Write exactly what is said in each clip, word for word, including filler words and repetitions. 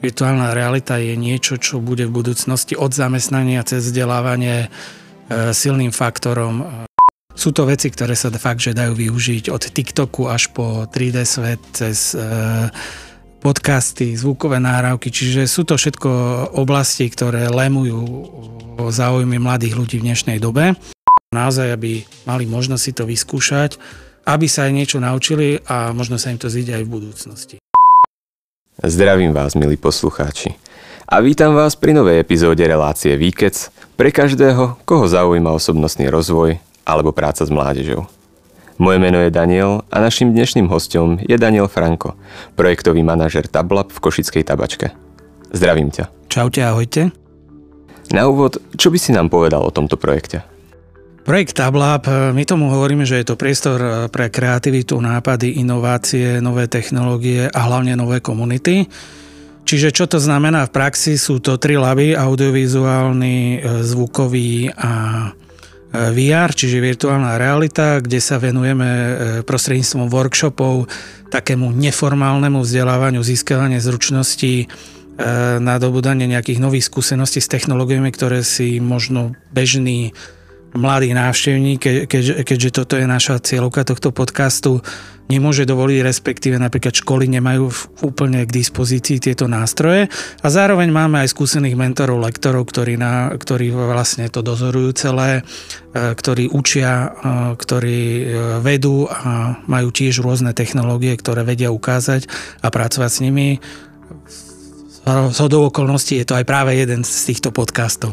virtuálna realita je niečo, čo bude v budúcnosti od zamestnania cez vzdelávanie silným faktorom. Sú to veci, ktoré sa de fakt, že dajú využiť od TikToku až po tri dé svet, cez podcasty, zvukové nahrávky, čiže sú to všetko oblasti, ktoré lemujú záujmy mladých ľudí v dnešnej dobe. Naozaj, aby mali možnosť si to vyskúšať, aby sa aj niečo naučili a možno sa im to zíde aj v budúcnosti. Zdravím vás, milí poslucháči. A vítam vás pri novej epizóde relácie Výkec pre každého, koho zaujíma osobnostný rozvoj alebo práca s mládežou. Moje meno je Daniel a naším dnešným hosťom je Daniel Franko, projektový manažer TabLab v Košickej Tabačke. Zdravím ťa. Čaute, ahojte. Na úvod, čo by si nám povedal o tomto projekte? Projekt TabLab, my tomu hovoríme, že je to priestor pre kreativitu, nápady, inovácie, nové technológie a hlavne nové komunity. Čiže čo to znamená v praxi? Sú to tri laby, audiovizuálny, zvukový a vé er, čiže virtuálna realita, kde sa venujeme prostredníctvom workshopov takému neformálnemu vzdelávaniu, získavanie zručností, nadobúdanie nejakých nových skúseností s technológiami, ktoré si možno bežný mladý návštevník, keď, keďže toto je naša cieľovka tohto podcastu, nemôže dovoliť, respektíve napríklad školy nemajú úplne k dispozícii tieto nástroje. A zároveň máme aj skúsených mentorov, lektorov, ktorí, na, ktorí vlastne to dozorujú celé, ktorí učia, ktorí vedú a majú tiež rôzne technológie, ktoré vedia ukázať a pracovať s nimi. Zhodou okolností je to aj práve jeden z týchto podcastov.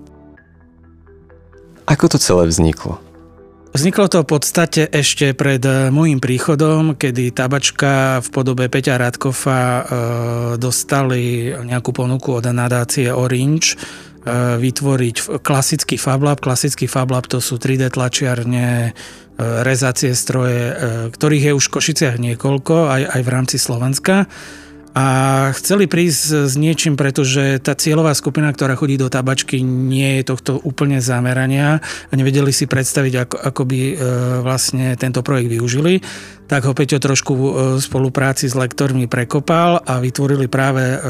Ako to celé vzniklo? Vzniklo to v podstate ešte pred môjim príchodom, kedy Tabačka v podobe Peťa Radkofa e, dostali nejakú ponuku od nadácie Orange e, vytvoriť klasický FabLab. Klasický FabLab to sú tri dé tlačiarne, e, rezacie stroje, e, ktorých je už v Košiciach niekoľko, aj, aj v rámci Slovenska. A chceli prísť s niečím, pretože tá cieľová skupina, ktorá chodí do Tabačky, nie je tohto úplne zamerania a nevedeli si predstaviť, ako, ako by e, vlastne tento projekt využili. Tak ho Peťo trošku v spolupráci s lektormi prekopal a vytvorili práve e,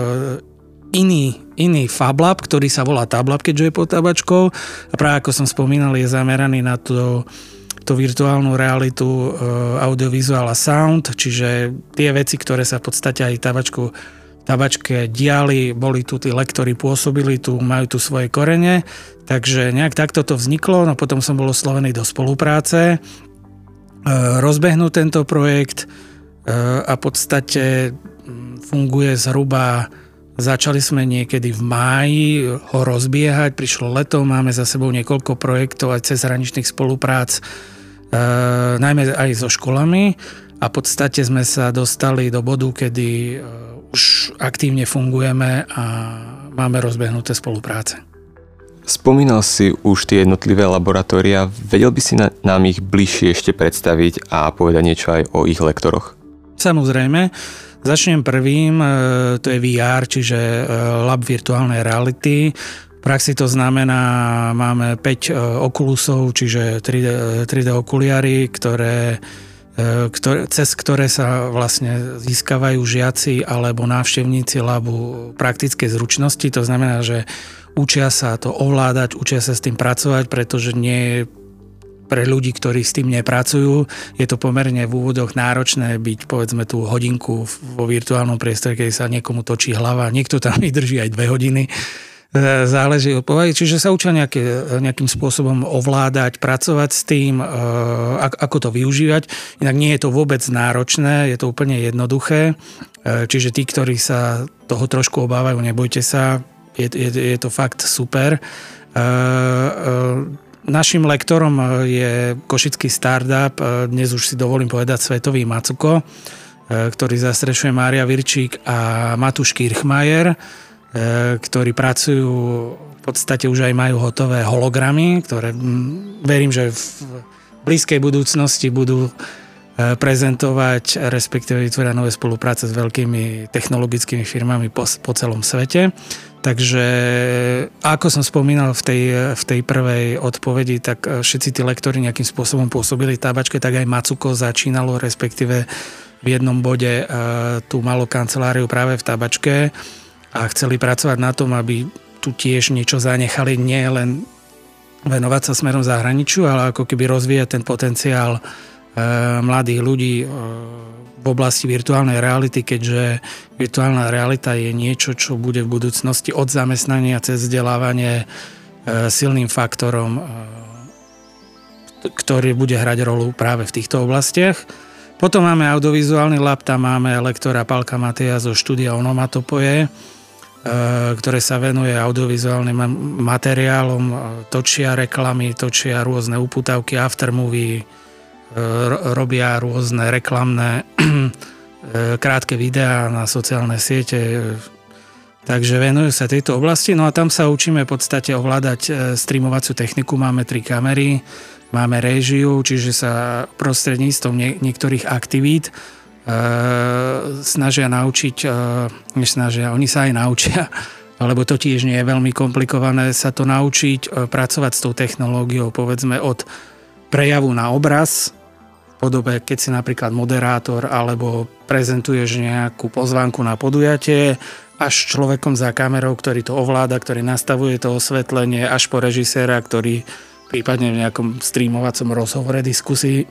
iný, iný FabLab, ktorý sa volá TabLab, keďže je pod Tabačkou. A práve ako som spomínal, je zameraný na to tú virtuálnu realitu, audiovizuál a sound, čiže tie veci, ktoré sa v podstate aj tabačku, tabačke diali, boli tu tí lektori, pôsobili tu, majú tu svoje korene, takže nejak takto to vzniklo, no potom som bol oslovený do spolupráce, rozbehnúť tento projekt a v podstate funguje zhruba. Začali sme niekedy v máji ho rozbiehať, prišlo leto, máme za sebou niekoľko projektov aj cezhraničných spoluprác, e, najmä aj so školami a v podstate sme sa dostali do bodu, kedy e, už aktívne fungujeme a máme rozbehnuté spolupráce. Spomínal si už tie jednotlivé laboratória, vedel by si na, nám ich bližšie ešte predstaviť a povedať niečo aj o ich lektoroch? Samozrejme. Začnem prvým, to je vé er, čiže lab virtuálnej reality. V praxi to znamená, máme päť okulusov, čiže tri dé, tri dé okuliary, ktoré, ktoré, cez ktoré sa vlastne získavajú žiaci alebo návštevníci labu praktické zručnosti. To znamená, že učia sa to ovládať, učia sa s tým pracovať, pretože nie je pre ľudí, ktorí s tým nepracujú, je to pomerne v úvodoch náročné byť, povedzme, tú hodinku vo virtuálnom priestore, keď sa niekomu točí hlava, niekto tam vydrží aj dve hodiny, záleží od povahy, čiže sa učia nejaké, nejakým spôsobom ovládať, pracovať s tým, ako to využívať. Inak nie je to vôbec náročné, je to úplne jednoduché, čiže tí, ktorí sa toho trošku obávajú, nebojte sa, je, je, je to fakt super. Naším lektorom je košický startup, dnes už si dovolím povedať svetový Macuko, ktorý zastrešuje Mária Virčík a Matúš Kirchmajer, ktorí pracujú, v podstate už aj majú hotové hologramy, ktoré verím, že v blízkej budúcnosti budú prezentovať, respektíve vytvoria nové spolupráce s veľkými technologickými firmami po, po celom svete. Takže ako som spomínal v tej, v tej prvej odpovedi, tak všetci tí lektori nejakým spôsobom pôsobili v Tabačke, tak aj Macuko začínalo, respektíve v jednom bode tú malú kanceláriu práve v Tabačke a chceli pracovať na tom, aby tu tiež niečo zanechali, nie len venovať sa smerom zahraničiu, ale ako keby rozvíjať ten potenciál mladých ľudí v oblasti virtuálnej reality, keďže virtuálna realita je niečo, čo bude v budúcnosti od zamestnania cez vzdelávanie silným faktorom, ktorý bude hrať rolu práve v týchto oblastiach. Potom máme audiovizuálny lab, tam máme lektora Pálka Mateja zo štúdia Onomatopoje, ktoré sa venuje audiovizuálnym materiálom, točia reklamy, točia rôzne upútavky, aftermovie, robia rôzne reklamné krátke videá na sociálne siete, takže venujú sa tejto oblasti. No a tam sa učíme v podstate ovládať streamovaciu techniku, máme tri kamery, máme réžiu, čiže sa prostredníctvom nie, niektorých aktivít e, snažia naučiť, e, než snažia, oni sa aj naučia, lebo to tiež nie je veľmi komplikované sa to naučiť, e, pracovať s tou technológiou, povedzme od prejavu na obraz, v podobe, keď si napríklad moderátor, alebo prezentuješ nejakú pozvánku na podujatie, až človekom za kamerou, ktorý to ovláda, ktorý nastavuje to osvetlenie, až po režiséra, ktorý prípadne v nejakom streamovacom rozhovore, diskusii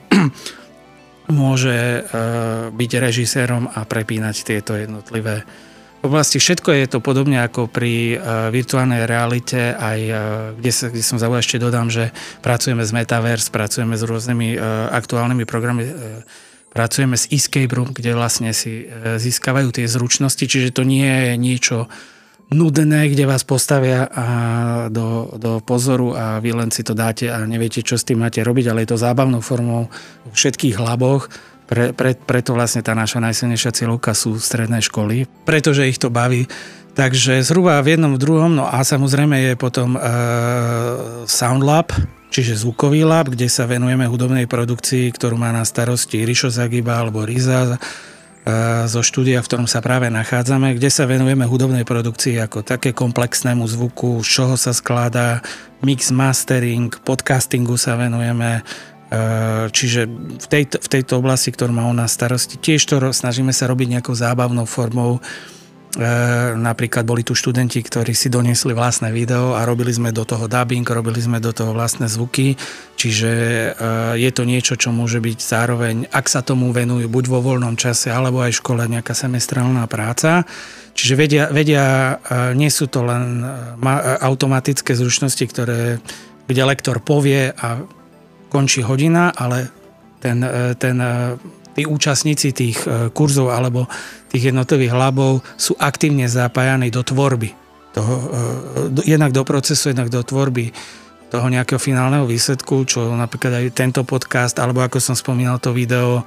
môže byť režisérom a prepínať tieto jednotlivé oblasti. Všetko je to podobne ako pri virtuálnej realite, aj kde, sa, kde som zaujal ešte dodám, že pracujeme s Metaverse, pracujeme s rôznymi aktuálnymi programy, pracujeme s Escape Room, kde vlastne si získavajú tie zručnosti, čiže to nie je niečo nudné, kde vás postavia do, do pozoru a vy len si to dáte a neviete, čo s tým máte robiť, ale je to zábavnou formou vo všetkých laboch. Pre, pre, preto vlastne tá naša najsilnejšia cieľovka sú stredné školy, pretože ich to baví. Takže zhruba v jednom, v druhom, no a samozrejme je potom e, Sound Lab, čiže zvukový lab, kde sa venujeme hudobnej produkcii, ktorú má na starosti Rišo Zagiba alebo Riza zo štúdia, v ktorom sa práve nachádzame, kde sa venujeme hudobnej produkcii ako také komplexnému zvuku, z čoho sa skladá, mix, mastering, podcastingu sa venujeme, čiže v tejto, v tejto oblasti, ktorú má u nás starosti, tiež to snažíme sa robiť nejakou zábavnou formou. Napríklad boli tu študenti, ktorí si doniesli vlastné video a robili sme do toho dubbing, robili sme do toho vlastné zvuky, čiže je to niečo, čo môže byť zároveň, ak sa tomu venujú buď vo voľnom čase, alebo aj v škole nejaká semestrálna práca. Čiže vedia, vedia nie sú to len automatické zručnosti, ktoré, kde lektor povie a končí hodina, ale ten, ten tí účastníci tých kurzov alebo tých jednotlivých labov sú aktívne zapájani do tvorby. Toho, jednak do procesu, jednak do tvorby toho nejakého finálneho výsledku, čo napríklad aj tento podcast, alebo ako som spomínal to video,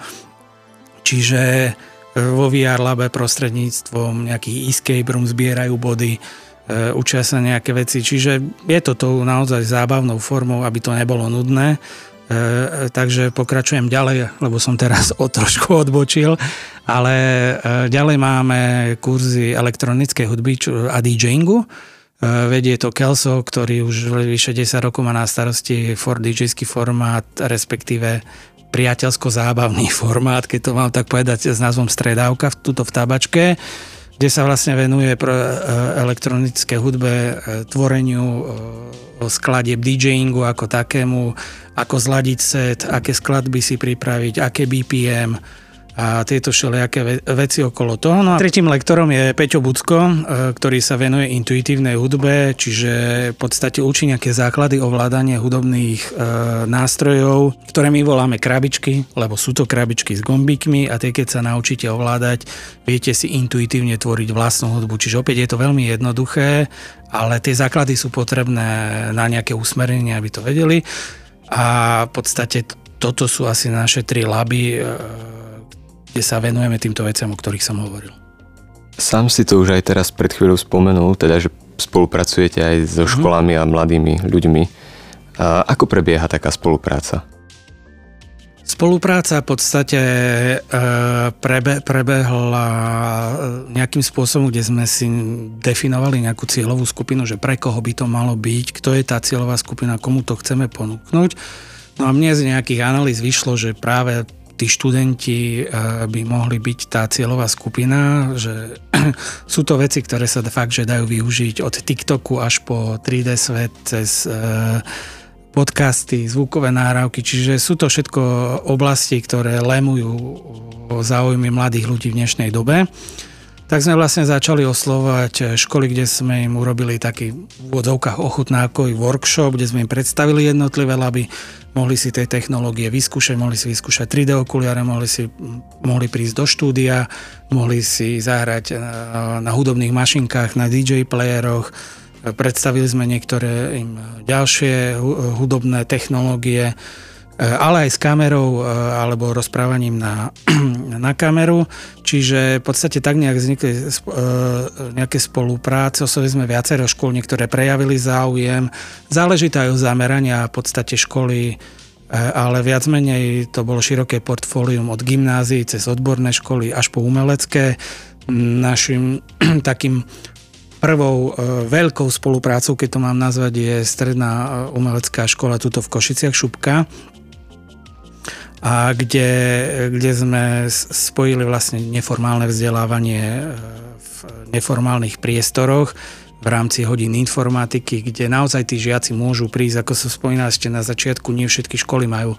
čiže vo vé er labe prostredníctvom nejakých escape room zbierajú body, učia sa nejaké veci, čiže je to tou naozaj zábavnou formou, aby to nebolo nudné. E, takže pokračujem ďalej, lebo som teraz o trošku odbočil, ale e, ďalej máme kurzy elektronickej hudby a DJingu. E, vedie to Kelso, ktorý už vyše desať rokov má na starosti for dí džejský formát, respektíve priateľsko-zábavný formát, keď to mám tak povedať s názvom Stredávka, tuto v Tabačke, kde sa vlastne venuje pro elektronické hudbe, tvoreniu skladieb DJingu ako takému, ako zladiť set, aké skladby si pripraviť, aké bé pé em a tieto všelijaké veci okolo toho. No a tretím lektorom je Peťo Bucko, ktorý sa venuje intuitívnej hudbe, čiže v podstate učí nejaké základy ovládania hudobných e, nástrojov, ktoré my voláme krabičky, lebo sú to krabičky s gombíkmi a tie, keď sa naučíte ovládať, viete si intuitívne tvoriť vlastnú hudbu. Čiže opäť je to veľmi jednoduché, ale tie základy sú potrebné na nejaké usmerenie, aby to vedeli. A v podstate toto sú asi naše tri laby, kde sa venujeme týmto veciam, o ktorých som hovoril. Sám si to už aj teraz pred chvíľou spomenul, teda, že spolupracujete aj so školami a mladými ľuďmi. A ako prebieha taká spolupráca? Spolupráca v podstate prebe, prebehla nejakým spôsobom, kde sme si definovali nejakú cieľovú skupinu, že pre koho by to malo byť, kto je tá cieľová skupina, komu to chceme ponúknuť. No a mne z nejakých analýz vyšlo, že práve tí študenti by mohli byť tá cieľová skupina, že sú to veci, ktoré sa de fakt, že dajú využiť od TikToku až po tri dé svet, cez podcasty, zvukové nahrávky, čiže sú to všetko oblasti, ktoré lemujú záujmy mladých ľudí v dnešnej dobe. Tak sme vlastne začali oslovovať školy, kde sme im urobili taký v úvodzovkách ochutnákový workshop, kde sme im predstavili jednotlivé laby, mohli si tej technológie vyskúšať, mohli si vyskúšať tri dé okuliare, mohli si mohli prísť do štúdia, mohli si zahrať na, na hudobných mašinkách, na dý džej playeroch, predstavili sme niektoré im ďalšie hudobné technológie, ale aj s kamerou alebo rozprávaním na, na kameru. Čiže v podstate tak nejak vznikli nejaké spolupráce. Oslovili sme viacero škôl, niektoré prejavili záujem. Záleží to aj o zamerania v podstate školy, ale viac menej to bolo široké portfólium od gymnázií cez odborné školy až po umelecké. Našim takým prvou veľkou spoluprácou, keď to mám nazvať, je stredná umelecká škola tuto v Košiciach, Šupka, a kde, kde sme spojili vlastne neformálne vzdelávanie v neformálnych priestoroch v rámci hodín informatiky, kde naozaj tí žiaci môžu prísť, ako som spomínal ešte na začiatku, nie všetky školy majú e,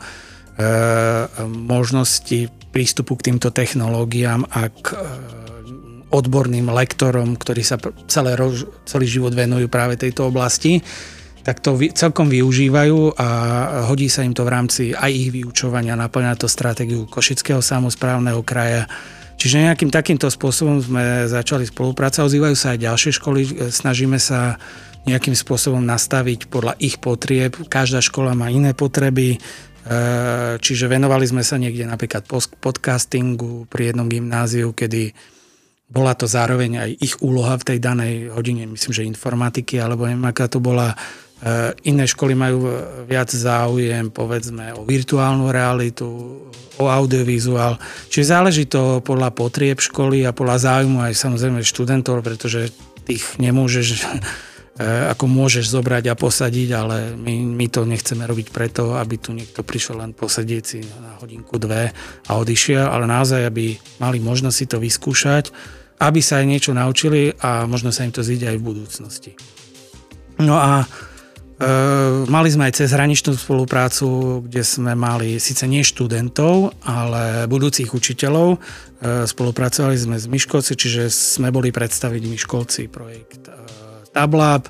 možnosti prístupu k týmto technológiám a k e, odborným lektorom, ktorí sa celé, celý život venujú práve tejto oblasti, tak to celkom využívajú a hodí sa im to v rámci aj ich vyučovania, naplňa to stratégiu Košického samosprávneho kraja. Čiže nejakým takýmto spôsobom sme začali spolupracovať, ozývajú sa aj ďalšie školy, snažíme sa nejakým spôsobom nastaviť podľa ich potrieb. Každá škola má iné potreby, čiže venovali sme sa niekde napríklad podcastingu pri jednom gymnáziu, kedy bola to zároveň aj ich úloha v tej danej hodine, myslím, že informatiky, alebo neviem, aká to bola. Iné školy majú viac záujem, povedzme, o virtuálnu realitu, o audiovizuál. Čiže záleží to podľa potrieb školy a podľa záujmu aj samozrejme študentov, pretože tých nemôžeš, ako môžeš zobrať a posadiť, ale my, my to nechceme robiť preto, aby tu niekto prišiel len posedieť si na hodinku, dve a odišiel, ale naozaj, aby mali možnosť si to vyskúšať, aby sa aj niečo naučili a možno sa im to zíde aj v budúcnosti. No a e, mali sme aj cezhraničnú spoluprácu, kde sme mali síce nie študentov, ale budúcich učiteľov. E, spolupracovali sme s Miškolci, čiže sme boli predstaviť Miškolci projekt e, Tablab e,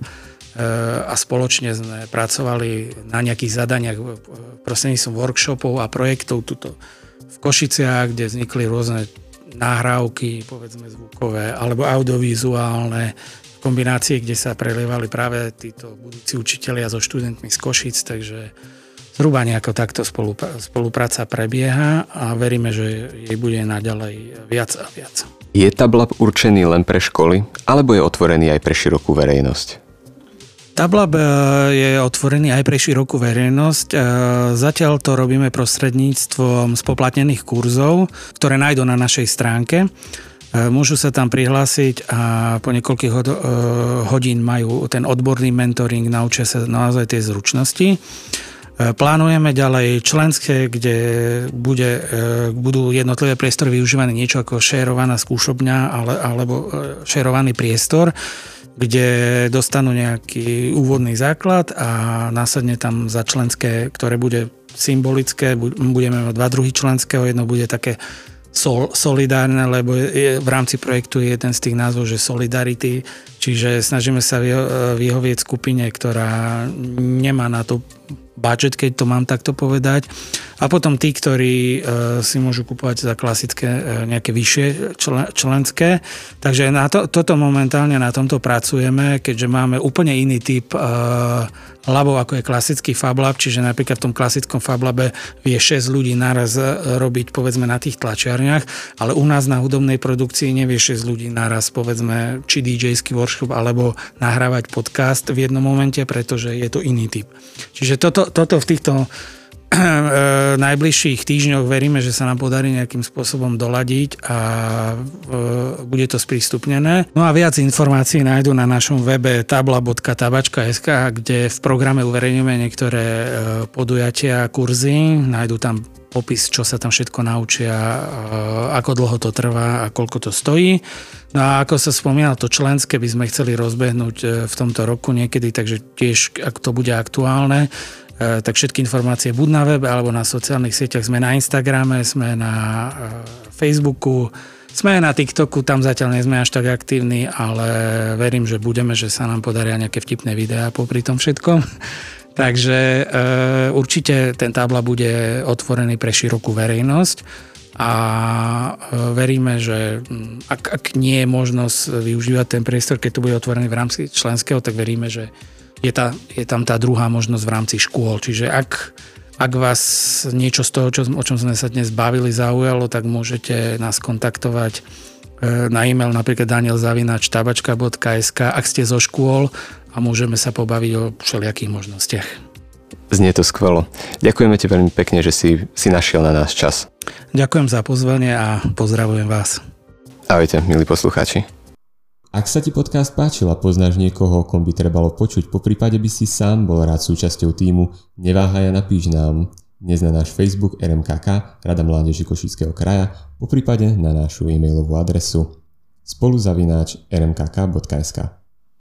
a spoločne sme pracovali na nejakých zadaniach prostredníctvom workshopov a projektov tuto v Košiciach, kde vznikli rôzne nahrávky, povedzme zvukové alebo audiovizuálne kombinácie, kde sa prelievali práve títo budúci učitelia so študentmi z Košíc, takže zhruba nejako takto spolupráca prebieha a veríme, že jej bude naďalej viac a viac. Je Tablab určený len pre školy, alebo je otvorený aj pre širokú verejnosť? Tablab je otvorený aj pre širokú verejnosť. Zatiaľ to robíme prostredníctvom spoplatnených kurzov, ktoré nájdú na našej stránke. Môžu sa tam prihlásiť a po niekoľkých hodín majú ten odborný mentoring, naučia sa naozaj tie zručnosti. Plánujeme ďalej členské, kde bude, budú jednotlivé priestory využívané niečo ako šérovaná skúšobňa ale, alebo šérovaný priestor, kde dostanú nejaký úvodný základ a následne tam za členské, ktoré bude symbolické, budeme mať dva druhy členského, jedno bude také sol, solidárne, lebo je, v rámci projektu je jeden z tých názvov, že Solidarity, čiže snažíme sa vyhovieť skupine, ktorá nemá na to budget, keď to mám takto povedať. A potom tí, ktorí e, si môžu kupovať za klasické e, nejaké vyššie člen, členské. Takže na to, toto momentálne na tomto pracujeme, keďže máme úplne iný typ e, labov, ako je klasický FabLab, čiže napríklad v tom klasickom FabLabe vie šesť ľudí naraz robiť, povedzme, na tých tlačiarniach, ale u nás na hudobnej produkcii nevie šesť ľudí naraz, povedzme, či dý džejský workshop, alebo nahrávať podcast v jednom momente, pretože je to iný typ. Čiže toto, toto v týchto najbližších týždňoch veríme, že sa nám podarí nejakým spôsobom doladiť a bude to sprístupnené. No a viac informácií nájdu na našom webe tabla bodka tabačka bodka es ká, kde v programe uverejňujeme niektoré podujatia, kurzy, nájdu tam popis, čo sa tam všetko naučia, ako dlho to trvá a koľko to stojí. No a ako sa spomínalo, to členské by sme chceli rozbehnúť v tomto roku niekedy, takže tiež, ak to bude aktuálne, tak všetky informácie buď na webe, alebo na sociálnych sieťach. Sme na Instagrame, sme na Facebooku, sme na TikToku, tam zatiaľ nie sme až tak aktívni, ale verím, že budeme, že sa nám podaria nejaké vtipné videá popri tom všetkom. Takže e, určite ten tabla bude otvorený pre širokú verejnosť a e, veríme, že ak, ak nie je možnosť využívať ten priestor, keď to bude otvorený v rámci členského, tak veríme, že je, tá, je tam tá druhá možnosť v rámci škôl. Čiže ak, ak vás niečo z toho, čo, o čom sme sa dnes bavili, zaujalo, tak môžete nás kontaktovať na e-mail napríklad daniel zavináč tabačka bodka es ká, ak ste zo škôl, a môžeme sa pobaviť o všelijakých možnostiach. Znie to skvelo. Ďakujeme ti veľmi pekne, že si, si našiel na nás čas. Ďakujem za pozvanie a pozdravujem vás. Ahojte, milí poslucháči. Ak sa ti podcast páčil a poznáš niekoho, kom by trebalo počuť, poprípade by si sám bol rád súčasťou tímu, neváhaj a napíš nám dnes na náš Facebook er em ká ká, Rada mládeže Košického kraja, poprípade na našu e-mailovú adresu spolu zavináč er em ká ká bodka es ká.